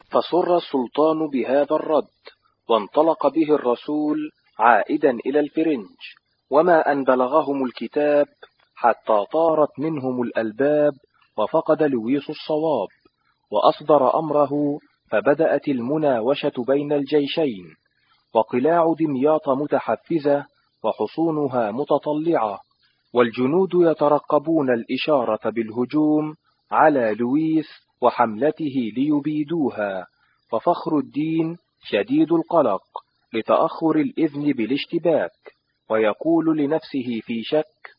فسر السلطان بهذا الرد، وانطلق به الرسول عائدا إلى الفرنج، وما أن بلغهم الكتاب حتى طارت منهم الألباب، وفقد لويس الصواب، وأصدر أمره، فبدأت المناوشة بين الجيشين، وقلاع دمياط متحفزة وحصونها متطلعة، والجنود يترقبون الإشارة بالهجوم على لويس وحملته ليبيدوها، وفخر الدين شديد القلق لتأخر الإذن بالاشتباك، ويقول لنفسه في شك: